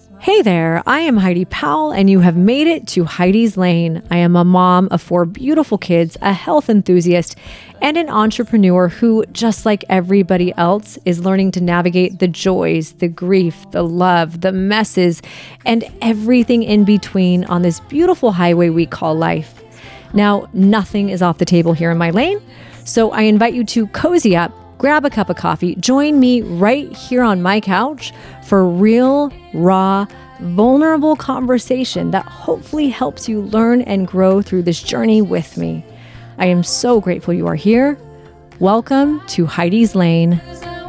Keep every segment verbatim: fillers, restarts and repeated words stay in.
Hey there, I am Heidi Powell, and you have made it to Heidi's Lane. I am a mom of four beautiful kids, a health enthusiast, and an entrepreneur who, just like everybody else, is learning to navigate the joys, the grief, the love, the messes, and everything in between on this beautiful highway we call life. Now, nothing is off the table here in my lane, so I invite you to cozy up, grab a cup of coffee, join me right here on my couch for real, raw, vulnerable conversation that hopefully helps you learn and grow through this journey with me. I am so grateful you are here. Welcome to Heidi's Lane.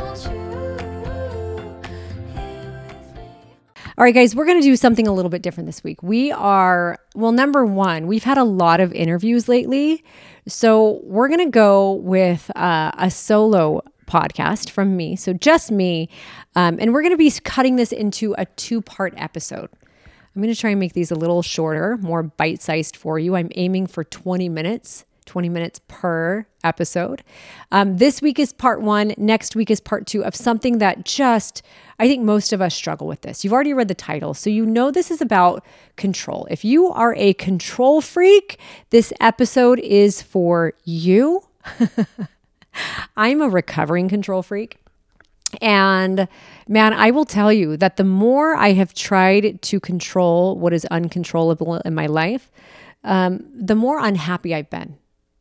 All right, guys, we're going to do something a little bit different this week. We are, well, number one, we've had a lot of interviews lately. So we're going to go with uh, a solo podcast from me. So just me. Um, and we're going to be cutting this into a two-part episode. I'm going to try and make these a little shorter, more bite-sized for you. I'm aiming for twenty minutes. twenty minutes per episode. Um, this week is part one. Next week is part two of something that just, I think most of us struggle with this. You've already read the title, so you know this is about control. If you are a control freak, this episode is for you. I'm a recovering control freak. And man, I will tell you that the more I have tried to control what is uncontrollable in my life, um, the more unhappy I've been.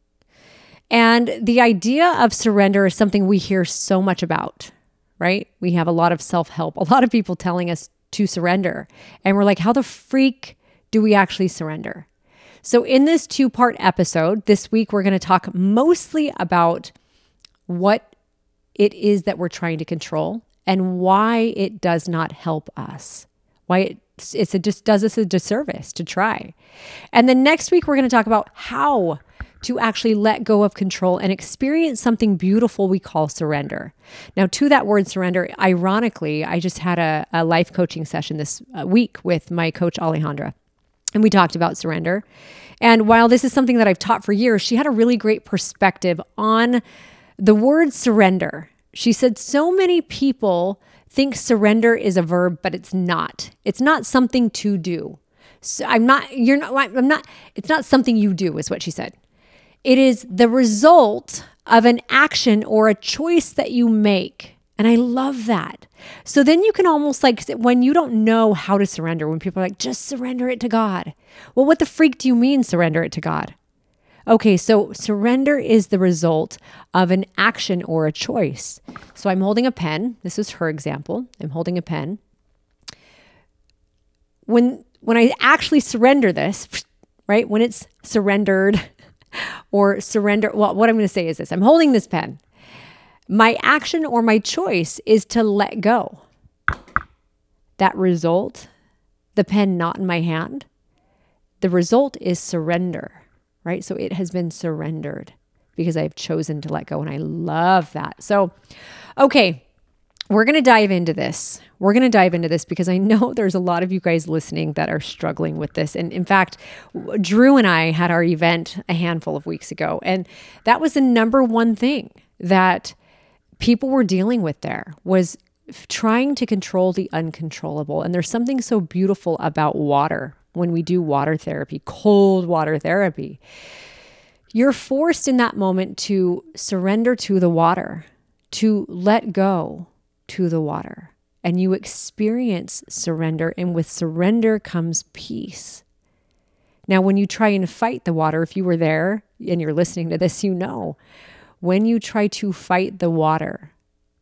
And the idea of surrender is something we hear so much about, right? We have a lot of self-help, a lot of people telling us to surrender. And we're like, how the freak do we actually surrender? So in this two-part episode, this week, we're going to talk mostly about what it is that we're trying to control and why it does not help us, why it it's a, just does us a disservice to try. And then next week, we're going to talk about how to actually let go of control and experience something beautiful we call surrender. Now, to that word surrender, ironically, I just had a, a life coaching session this uh, week with my coach, Alejandra, and we talked about surrender. And while this is something that I've taught for years, she had a really great perspective on the word surrender. She said so many people think surrender is a verb, but it's not. It's not something to do. So I'm not, you're not, I'm not, it's not something you do, is what she said. It is the result of an action or a choice that you make. And I love that. So then you can almost like, when you don't know how to surrender, when people are like, just surrender it to God. Well, what the freak do you mean surrender it to God? Okay, so surrender is the result of an action or a choice. So I'm holding a pen. This is her example. I'm holding a pen. When, when I actually surrender this, right, when it's surrendered, or surrender. Well, what I'm going to say is this. I'm holding this pen. My action or my choice is to let go. That result, the pen not in my hand, the result is surrender, right? So it has been surrendered because I've chosen to let go. And I love that. So, okay, we're going to dive into this. We're going to dive into this because I know there's a lot of you guys listening that are struggling with this. And in fact, Drew and I had our event a handful of weeks ago, and that was the number one thing that people were dealing with there was trying to control the uncontrollable. And there's something so beautiful about water when we do water therapy, cold water therapy. You're forced in that moment to surrender to the water, to let go to the water, and you experience surrender, and with surrender comes peace. Now, when you try and fight the water, if you were there and you're listening to this, you know, when you try to fight the water,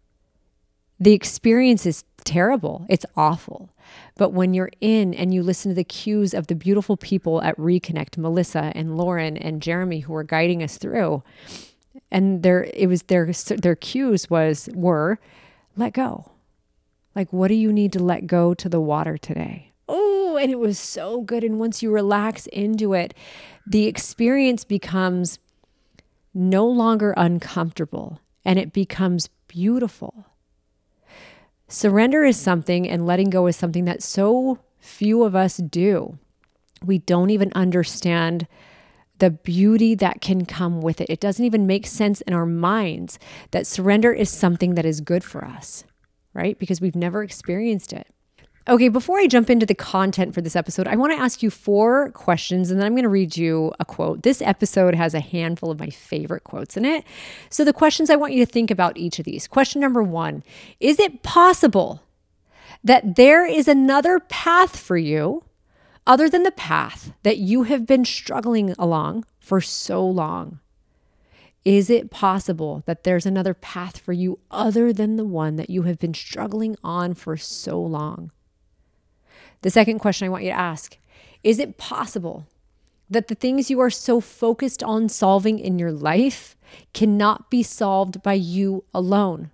the experience is terrible. It's awful. But when you're in and you listen to the cues of the beautiful people at Reconnect, Melissa and Lauren and Jeremy, who are guiding us through, and their it was their their cues was were let go. Like, what do you need to let go to the water today? Oh, and it was so good. And once you relax into it, the experience becomes no longer uncomfortable and it becomes beautiful. Surrender is something, and letting go is something that so few of us do. We don't even understand the beauty that can come with it. It doesn't even make sense in our minds that surrender is something that is good for us, right? Because we've never experienced it. Okay, before I jump into the content for this episode, I want to ask you four questions and then I'm going to read you a quote. This episode has a handful of my favorite quotes in it. So the questions I want you to think about each of these. Question number one, is it possible that there is another path for you other than the path that you have been struggling along for so long? Is it possible that there's another path for you other than the one that you have been struggling on for so long? The second question I want you to ask, is it possible that the things you are so focused on solving in your life cannot be solved by you alone?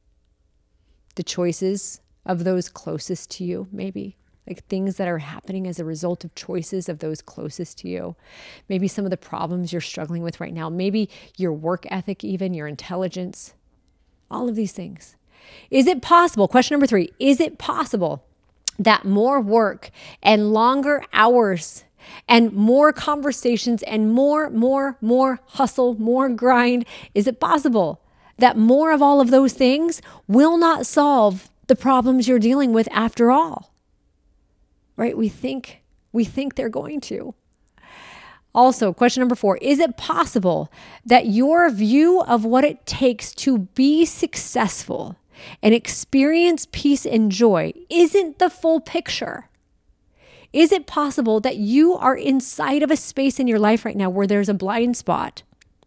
The choices of those closest to you, maybe, like things that are happening as a result of choices of those closest to you. Maybe some of the problems you're struggling with right now, maybe your work ethic, even your intelligence, all of these things. Is it possible? Question number three, is it possible that more work and longer hours and more conversations and more, more, more hustle, more grind, is it possible that more of all of those things will not solve the problems you're dealing with after all? Right? We think, we think they're going to. Also, question number four, is it possible that your view of what it takes to be successful and experience peace and joy isn't the full picture? Is it possible that you are inside of a space in your life right now where there's a blind spot?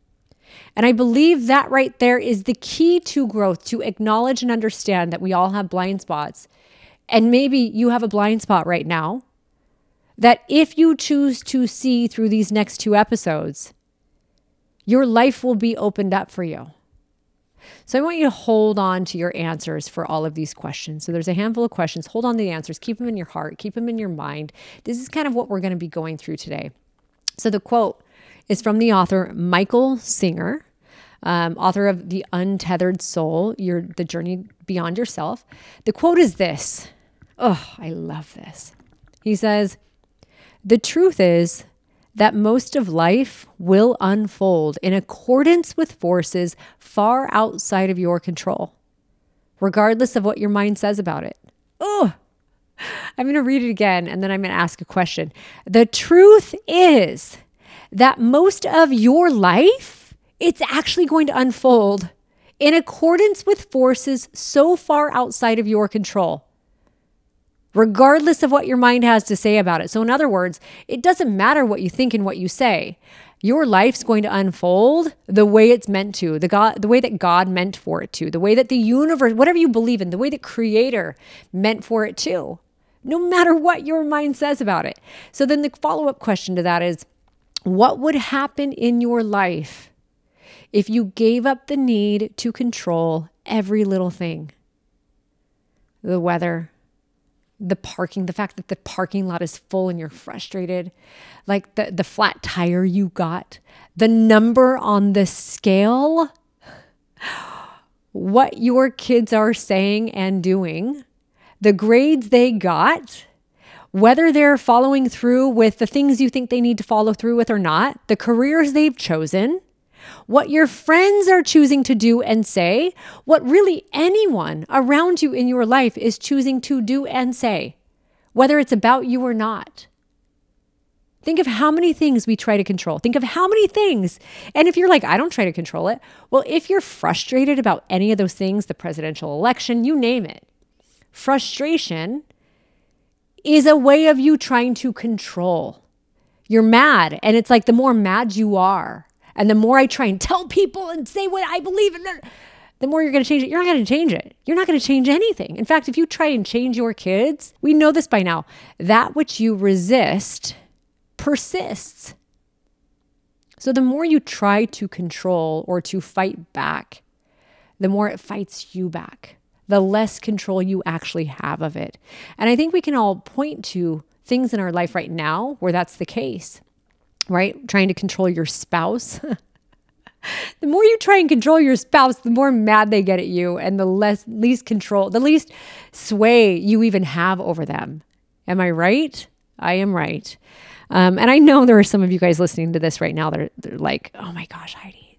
And I believe that right there is the key to growth, to acknowledge and understand that we all have blind spots. And maybe you have a blind spot right now that if you choose to see through these next two episodes, your life will be opened up for you. So I want you to hold on to your answers for all of these questions. So there's a handful of questions. Hold on to the answers. Keep them in your heart. Keep them in your mind. This is kind of what we're going to be going through today. So the quote is from the author Michael Singer, um, author of The Untethered Soul, your The Journey Beyond Yourself. The quote is this. Oh, I love this. He says, "The truth is that most of life will unfold in accordance with forces far outside of your control, regardless of what your mind says about it." Oh, I'm going to read it again, and then I'm going to ask a question. The truth is that most of your life, it's actually going to unfold in accordance with forces so far outside of your control, regardless of what your mind has to say about it. So in other words, it doesn't matter what you think and what you say. Your life's going to unfold the way it's meant to, the God, the way that God meant for it to, the way that the universe, whatever you believe in, the way that Creator meant for it to, no matter what your mind says about it. So then the follow-up question to that is, what would happen in your life if you gave up the need to control every little thing? The weather, the parking, the fact that the parking lot is full and you're frustrated, like the, the flat tire you got, the number on the scale, what your kids are saying and doing, the grades they got, whether they're following through with the things you think they need to follow through with or not, the careers they've chosen, what your friends are choosing to do and say, what really anyone around you in your life is choosing to do and say, whether it's about you or not. Think of how many things we try to control. Think of how many things. And if you're like, I don't try to control it. Well, if you're frustrated about any of those things, the presidential election, you name it, frustration is a way of you trying to control. You're mad. And it's like the more mad you are, and the more I try and tell people and say what I believe in, the more you're going to change it. You're not going to change it. You're not going to change anything. In fact, if you try and change your kids, we know this by now, that which you resist persists. So the more you try to control or to fight back, the more it fights you back, the less control you actually have of it. And I think we can all point to things in our life right now where that's the case. Right? Trying to control your spouse. The more you try and control your spouse, the more mad they get at you and the less least control, the least sway you even have over them. Am I right? I am right. Um, and I know there are some of you guys listening to this right now that are they're like, oh my gosh, Heidi,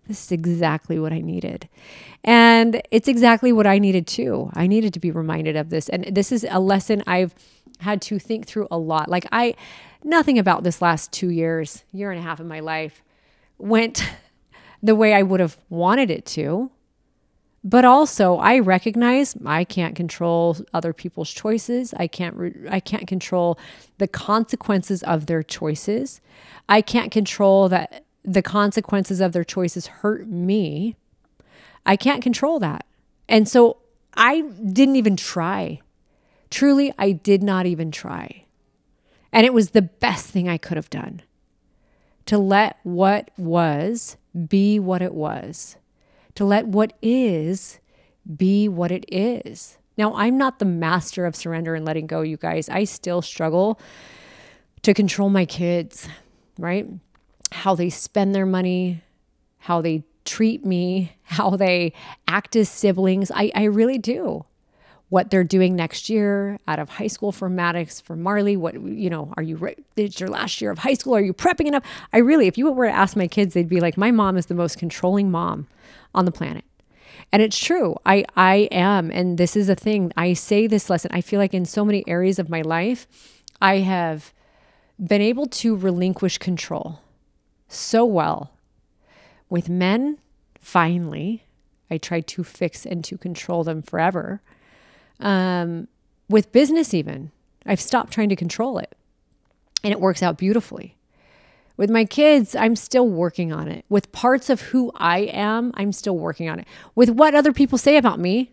This is exactly what I needed. And it's exactly what I needed too. I needed to be reminded of this. And this is a lesson I've had to think through a lot. Like I, nothing about this last two years, year and a half of my life went the way I would have wanted it to. But also I recognize I can't control other people's choices. I can't, re- I can't control the consequences of their choices. I can't control that the consequences of their choices hurt me. I can't control that. And so I didn't even try. Truly, I did not even try. And it was the best thing I could have done to let what was be what it was, to let what is be what it is. Now, I'm not the master of surrender and letting go, you guys. I still struggle to control my kids, right? How they spend their money, how they treat me, how they act as siblings. I, I really do. What they're doing next year out of high school for Maddox, for Marley. What, you know, are you, re- it's your last year of high school. Are you prepping enough? I really, if you were to ask my kids, they'd be like, my mom is the most controlling mom on the planet. And it's true. I, I am. And this is a thing. I say this lesson. I feel like in so many areas of my life, I have been able to relinquish control so well. With men, finally, I tried to fix and to control them forever. Um, with business even, I've stopped trying to control it and it works out beautifully. With my kids, I'm still working on it. With parts of who I am, I'm still working on it. With what other people say about me,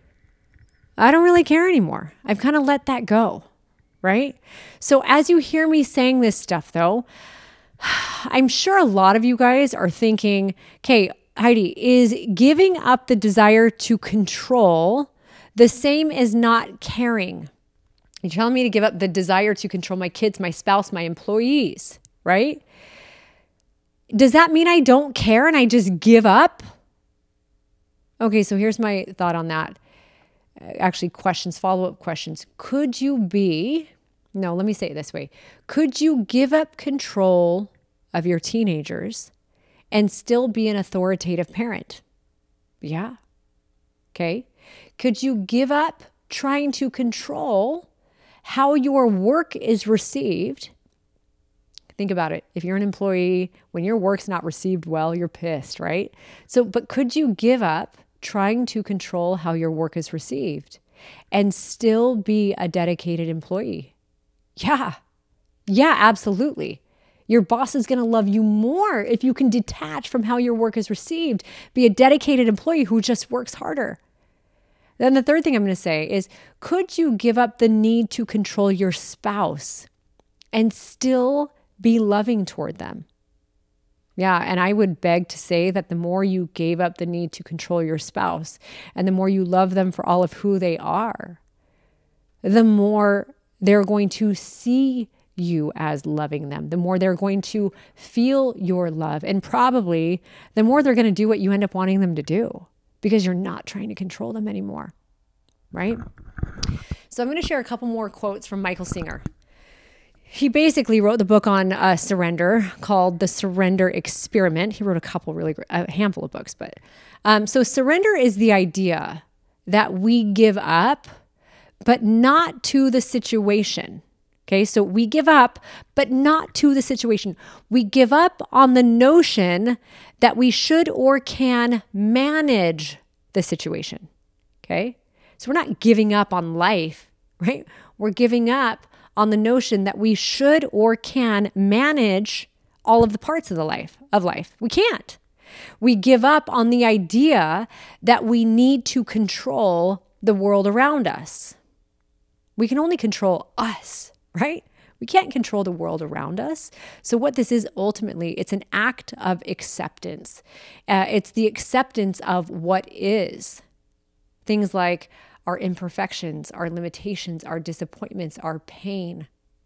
I don't really care anymore. I've kind of let that go, right? So as you hear me saying this stuff though, I'm sure a lot of you guys are thinking, okay, Heidi, is giving up the desire to control the same as not caring? You're telling me to give up the desire to control my kids, my spouse, my employees, right? Does that mean I don't care and I just give up? Okay, so here's my thought on that. Actually, questions, follow-up questions. Could you be, no, let me say it this way. Could you give up control of your teenagers and still be an authoritative parent? Yeah. Okay. Could you give up trying to control how your work is received? Think about it. If you're an employee, when your work's not received well, you're pissed, right? So, but could you give up trying to control how your work is received and still be a dedicated employee? Yeah. Yeah, absolutely. Your boss is going to love you more if you can detach from how your work is received, be a dedicated employee who just works harder. Then the third thing I'm going to say is, could you give up the need to control your spouse and still be loving toward them? Yeah, and I would beg to say that the more you gave up the need to control your spouse and the more you love them for all of who they are, the more they're going to see you as loving them, the more they're going to feel your love, and probably the more they're going to do what you end up wanting them to do, because you're not trying to control them anymore, right? So I'm going to share a couple more quotes from Michael Singer. He basically wrote the book on uh, surrender called The Surrender Experiment. He wrote a couple really, a handful of books, but um, so surrender is the idea that we give up, but not to the situation. Okay, so we give up, but not to the situation. We give up on the notion that we should or can manage the situation. Okay, so we're not giving up on life, right? We're giving up on the notion that we should or can manage all of the parts of the life of life. We can't. We give up on the idea that we need to control the world around us. We can only control us, right? We can't control the world around us. So what this is ultimately, it's an act of acceptance. Uh, it's the acceptance of what is. Things like our imperfections, our limitations, our disappointments, our pain,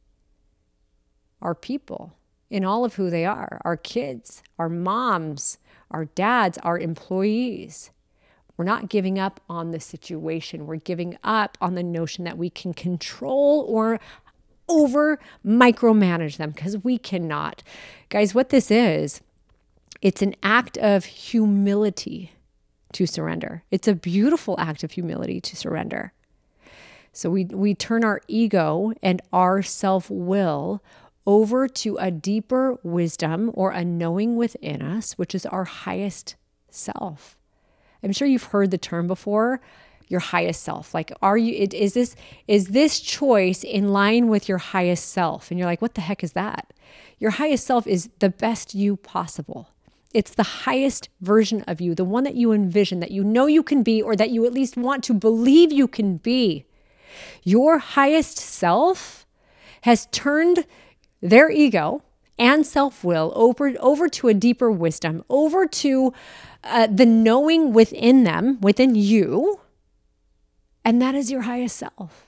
our people in all of who they are, our kids, our moms, our dads, our employees. We're not giving up on the situation. We're giving up on the notion that we can control or over micromanage them, because we cannot. Guys, what this is, It's an act of humility to surrender. It's a beautiful act of humility to surrender. So we, we turn our ego and our self-will over to a deeper wisdom or a knowing within us, which is our highest self. I'm sure you've heard the term before, your highest self. Like, are you, it, is this, is this choice in line with your highest self? And you're like, what the heck is that? Your highest self is the best you possible. It's the highest version of you, the one that you envision, that you know you can be, or that you at least want to believe you can be. Your highest self has turned their ego and self-will over, over to a deeper wisdom, over to uh, the knowing within them, within you, and that is your highest self.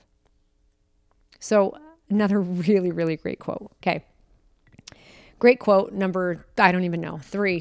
So another really, really great quote. Okay. Great quote number, I don't even know, three.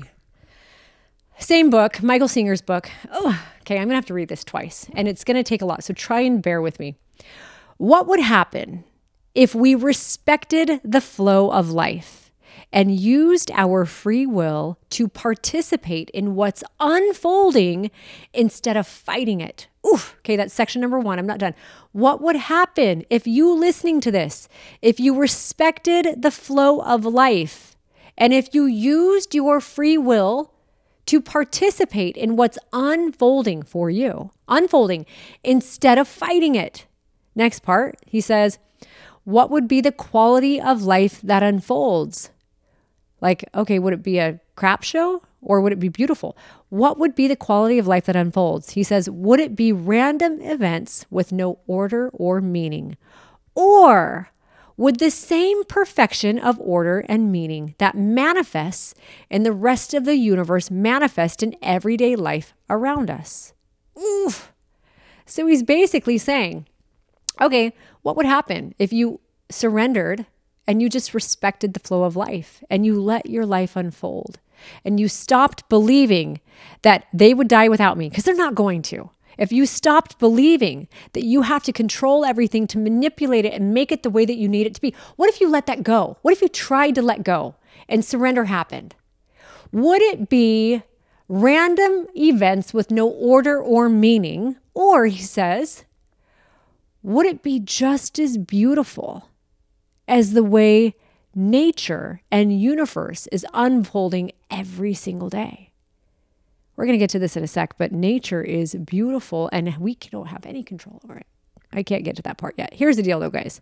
Same book, Michael Singer's book. Oh, okay, I'm going to have to read this twice, and it's going to take a lot, so try and bear with me. What would happen if we respected the flow of life and used our free will to participate in what's unfolding instead of fighting it? Oof, okay, that's section number one. I'm not done. What would happen if you listening to this, if you respected the flow of life and if you used your free will to participate in what's unfolding for you, unfolding instead of fighting it? Next part, he says, what would be the quality of life that unfolds? Like, okay, would it be a crap show or would it be beautiful? What would be the quality of life that unfolds? He says, would it be random events with no order or meaning? Or would the same perfection of order and meaning that manifests in the rest of the universe manifest in everyday life around us? Oof. So he's basically saying, okay, what would happen if you surrendered and you just respected the flow of life and you let your life unfold and you stopped believing that they would die without me? Because they're not going to. If you stopped believing that you have to control everything to manipulate it and make it the way that you need it to be, what if you let that go? What if you tried to let go and surrender happened? Would it be random events with no order or meaning? Or, he says, would it be just as beautiful as the way nature and universe is unfolding every single day? We're going to get to this in a sec, but nature is beautiful and we don't have any control over it. I can't get to that part yet. Here's the deal though, guys.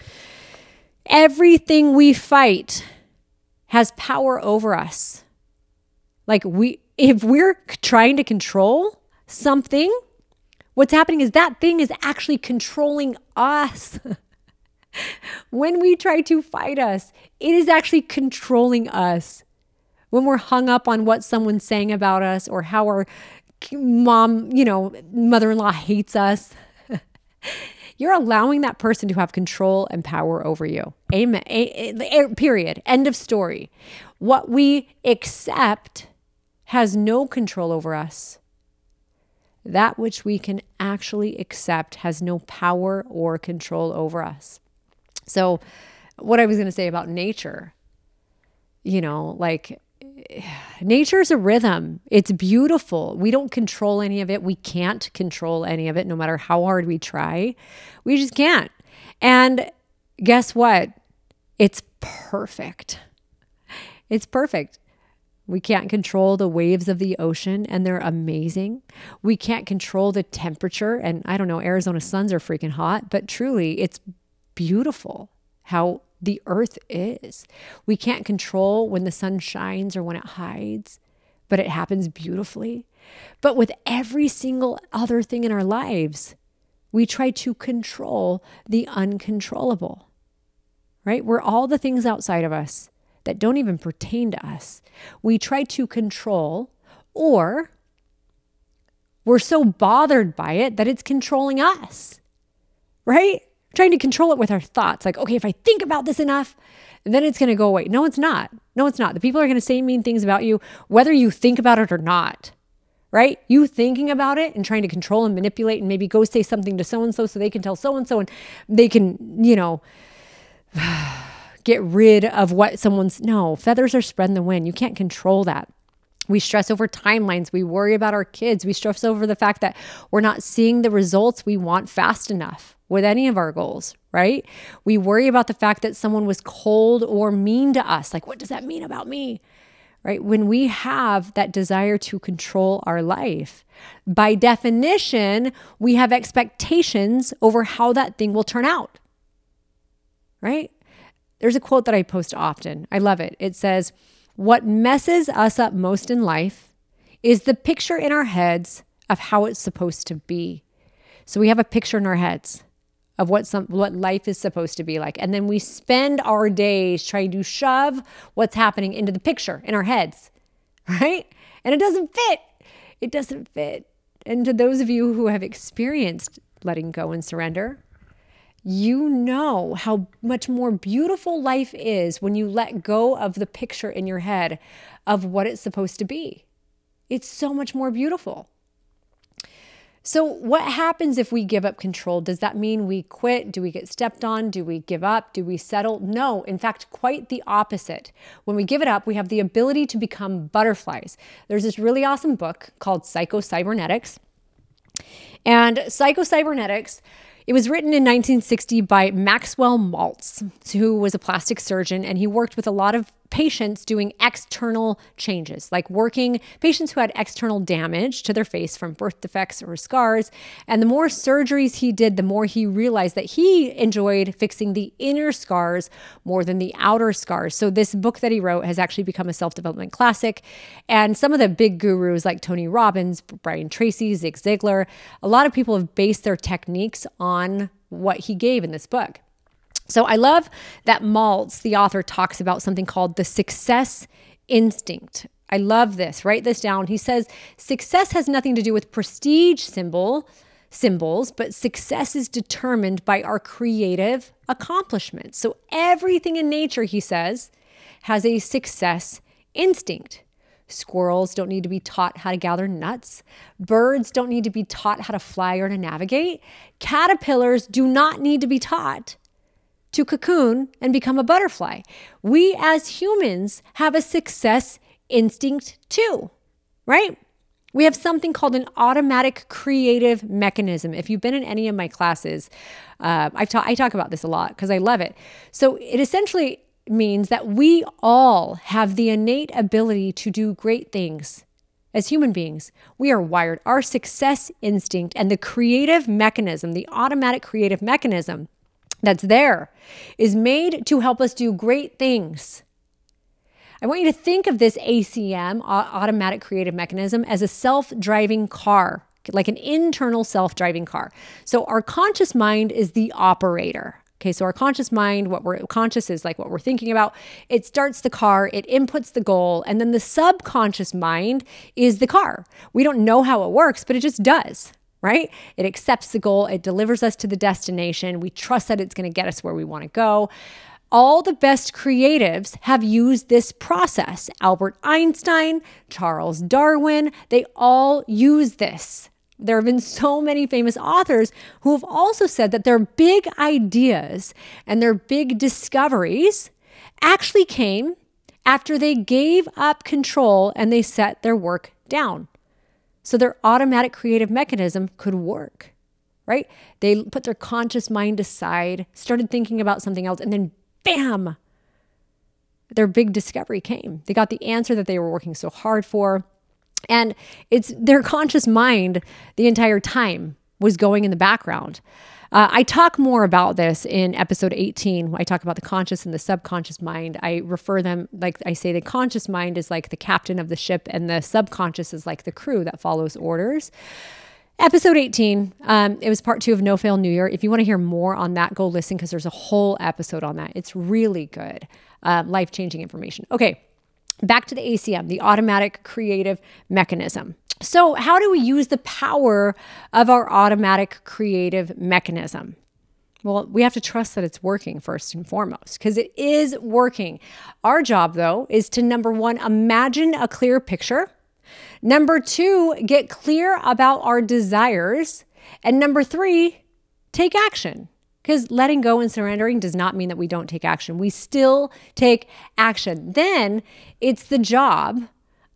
Everything we fight has power over us. Like we, if we're trying to control something, what's happening is that thing is actually controlling us. When we try to fight us, it is actually controlling us. When we're hung up on what someone's saying about us or how our mom, you know, mother-in-law hates us, you're allowing that person to have control and power over you. Amen. A- a- period. End of story. What we accept has no control over us. That which we can actually accept has no power or control over us. So what I was going to say about nature, you know, like nature's a rhythm. It's beautiful. We don't control any of it. We can't control any of it, no matter how hard we try. We just can't. And guess what? It's perfect. It's perfect. We can't control the waves of the ocean, and they're amazing. We can't control the temperature, and I don't know, Arizona suns are freaking hot, but truly, it's beautiful how the earth is. We can't control when the sun shines or when it hides, but it happens beautifully. But with every single other thing in our lives, we try to control the uncontrollable, right? We're all the things outside of us that don't even pertain to us. We try to control, or we're so bothered by it that it's controlling us, right? Trying to control it with our thoughts. Like, okay, if I think about this enough, then it's going to go away. No, it's not. No, it's not. The people are going to say mean things about you, whether you think about it or not, right? You thinking about it and trying to control and manipulate and maybe go say something to so-and-so so they can tell so-and-so and they can, you know, get rid of what someone's, no, feathers are spreading the wind. You can't control that. We stress over timelines. We worry about our kids. We stress over the fact that we're not seeing the results we want fast enough with any of our goals, right? We worry about the fact that someone was cold or mean to us. Like, what does that mean about me? Right? When we have that desire to control our life, by definition, we have expectations over how that thing will turn out, right? There's a quote that I post often. I love it. It says, "What messes us up most in life is the picture in our heads of how it's supposed to be." So we have a picture in our heads of what some what life is supposed to be like. And then we spend our days trying to shove what's happening into the picture in our heads, right? And it doesn't fit. It doesn't fit. And to those of you who have experienced letting go and surrender, you know how much more beautiful life is when you let go of the picture in your head of what it's supposed to be. It's so much more beautiful. So what happens if we give up control? Does that mean we quit? Do we get stepped on? Do we give up? Do we settle? No, in fact, quite the opposite. When we give it up, we have the ability to become butterflies. There's this really awesome book called Psycho-Cybernetics. And Psycho-Cybernetics, it was written in nineteen sixty by Maxwell Maltz, who was a plastic surgeon, and he worked with a lot of patients doing external changes, like working patients who had external damage to their face from birth defects or scars. And the more surgeries he did, the more he realized that he enjoyed fixing the inner scars more than the outer scars. So this book that he wrote has actually become a self-development classic. And some of the big gurus like Tony Robbins, Brian Tracy, Zig Ziglar, a lot of people have based their techniques on what he gave in this book. So I love that Maltz, the author, talks about something called the success instinct. I love this. Write this down. He says, success has nothing to do with prestige symbol, symbols, but success is determined by our creative accomplishments. So everything in nature, he says, has a success instinct. Squirrels don't need to be taught how to gather nuts. Birds don't need to be taught how to fly or to navigate. Caterpillars do not need to be taught to cocoon and become a butterfly. We as humans have a success instinct too, right? We have something called an automatic creative mechanism. If you've been in any of my classes, uh, I've ta- I talk about this a lot because I love it. So it essentially means that we all have the innate ability to do great things. As human beings, we are wired. Our success instinct and the creative mechanism, the automatic creative mechanism that's there, is made to help us do great things. I want you to think of this A C M, automatic creative mechanism, as a self-driving car, like an internal self-driving car. So our conscious mind is the operator. Okay, so our conscious mind, what we're conscious is like what we're thinking about. It starts the car, it inputs the goal, and then the subconscious mind is the car. We don't know how it works, but it just does. Right? It accepts the goal. It delivers us to the destination. We trust that it's going to get us where we want to go. All the best creatives have used this process. Albert Einstein, Charles Darwin, they all use this. There have been so many famous authors who have also said that their big ideas and their big discoveries actually came after they gave up control and they set their work down. So their automatic creative mechanism could work, right? They put their conscious mind aside, started thinking about something else, and then bam, their big discovery came. They got the answer that they were working so hard for. And it's their conscious mind the entire time was going in the background. Uh, I talk more about this in episode eighteen. I talk about the conscious and the subconscious mind. I refer them, like I say, the conscious mind is like the captain of the ship and the subconscious is like the crew that follows orders. Episode eighteen, um, it was part two of No Fail New Year. If you want to hear more on that, go listen because there's a whole episode on that. It's really good, uh, life-changing information. Okay, back to the A C M, the automatic creative mechanism. So how do we use the power of our automatic creative mechanism? Well, we have to trust that it's working first and foremost, because it is working. Our job, though, is to, number one, imagine a clear picture. Number two, get clear about our desires. And number three, take action. Because letting go and surrendering does not mean that we don't take action. We still take action. Then it's the job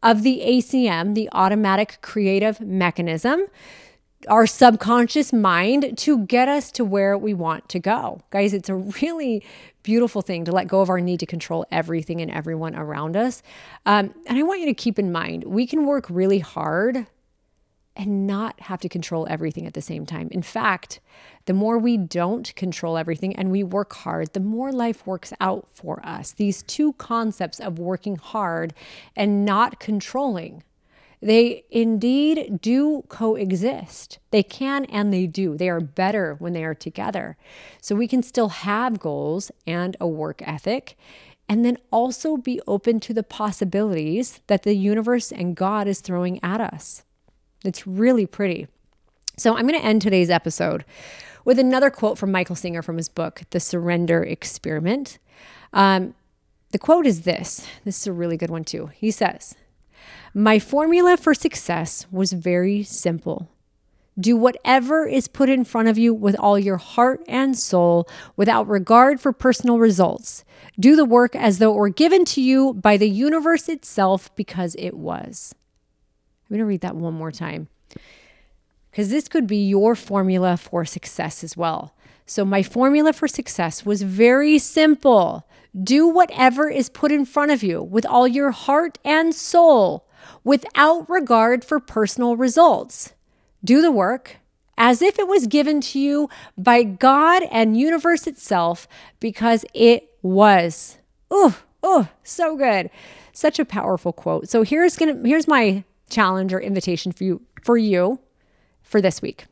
of the A C M, the automatic creative mechanism, our subconscious mind, to get us to where we want to go. Guys, it's a really beautiful thing to let go of our need to control everything and everyone around us. Um, and I want you to keep in mind, we can work really hard and not have to control everything at the same time. In fact, the more we don't control everything and we work hard, the more life works out for us. These two concepts of working hard and not controlling, they indeed do coexist. They can and they do. They are better when they are together. So we can still have goals and a work ethic, and then also be open to the possibilities that the universe and God is throwing at us. It's really pretty. So I'm going to end today's episode with another quote from Michael Singer from his book, The Surrender Experiment. Um, the quote is this. This is a really good one too. He says, "My formula for success was very simple. Do whatever is put in front of you with all your heart and soul, without regard for personal results. Do the work as though it were given to you by the universe itself, because it was." I'm going to read that one more time, because this could be your formula for success as well. So my formula for success was very simple. Do whatever is put in front of you with all your heart and soul, without regard for personal results. Do the work as if it was given to you by God and universe itself, because it was. Oh, oh, so good. Such a powerful quote. So here's gonna here's my challenge or invitation for you for you for this week.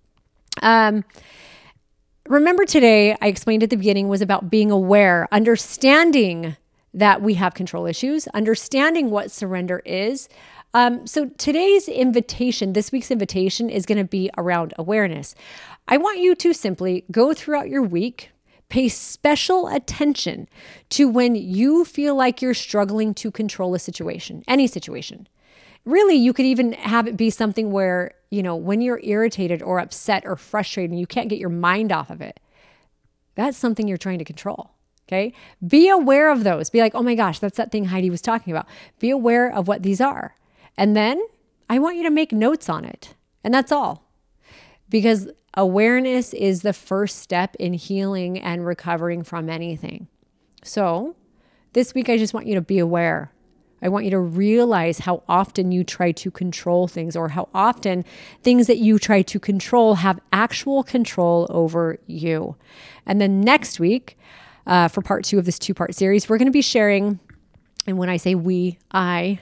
Um, remember today, I explained at the beginning, was about being aware, understanding that we have control issues, understanding what surrender is. Um, so today's invitation, this week's invitation, is going to be around awareness. I want you to simply go throughout your week, pay special attention to when you feel like you're struggling to control a situation, any situation. Really, you could even have it be something where, you know, when you're irritated or upset or frustrated and you can't get your mind off of it, that's something you're trying to control. Okay. Be aware of those. Be like, oh my gosh, that's that thing Heidi was talking about. Be aware of what these are. And then I want you to make notes on it. And that's all. Because awareness is the first step in healing and recovering from anything. So this week, I just want you to be aware. I want you to realize how often you try to control things, or how often things that you try to control have actual control over you. And then next week, uh, for part two of this two-part series, we're going to be sharing, and when I say we, I,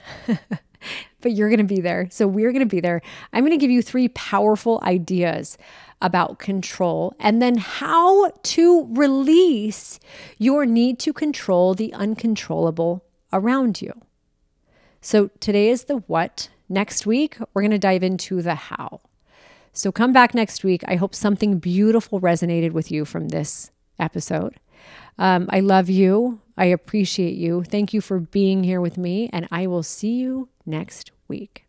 but you're going to be there. So we're going to be there. I'm going to give you three powerful ideas about control, and then how to release your need to control the uncontrollable around you. So today is the what. Next week, we're going to dive into the how. So come back next week. I hope something beautiful resonated with you from this episode. Um, I love you. I appreciate you. Thank you for being here with me, and I will see you next week.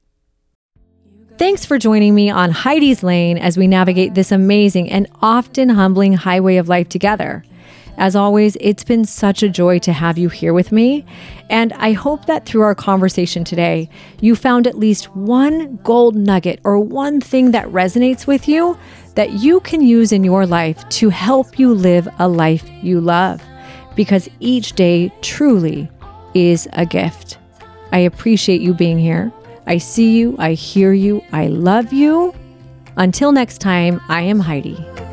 Thanks for joining me on Heidi's Lane as we navigate this amazing and often humbling highway of life together. As always, it's been such a joy to have you here with me, and I hope that through our conversation today, you found at least one gold nugget or one thing that resonates with you that you can use in your life to help you live a life you love, because each day truly is a gift. I appreciate you being here. I see you, I hear you, I love you. Until next time, I am Heidi.